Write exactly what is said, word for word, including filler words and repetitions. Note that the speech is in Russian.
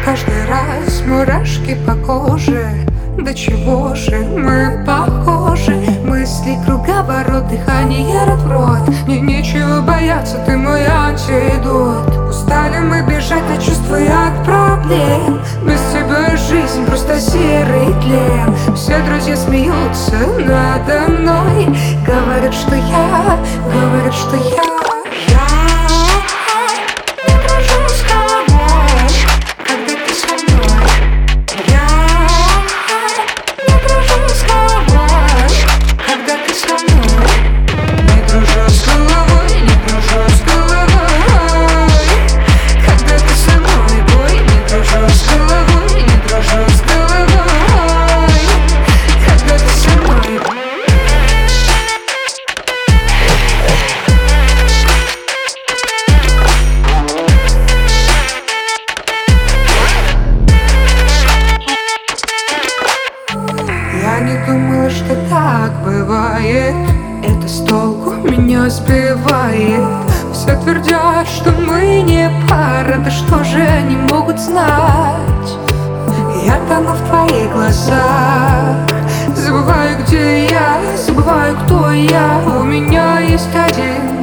каждый раз мурашки по коже. До чего же мы похожи? Мысли круговорот, дыхание рот в рот. Мне нечего бояться, ты мой антидот. Устали мы бежать от чувств и от проблем. Без тебя жизнь просто серый тлен. Все друзья смеются надо мной. Говорят, что я, говорят, что я Я не думала, что так бывает. Это с толку меня сбивает. Все твердят, что мы не пара. Да что же они могут знать? Я тону в твоих глазах. Забываю, где я, забываю, кто я. У меня есть один